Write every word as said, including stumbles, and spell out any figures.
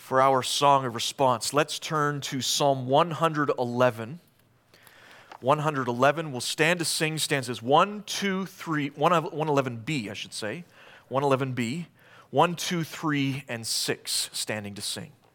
For our song of response, let's turn to Psalm one eleven. one eleven, we'll stand to sing stanzas one, two, three, one eleven B, I should say. one eleven B, one, two, three, and six, standing to sing.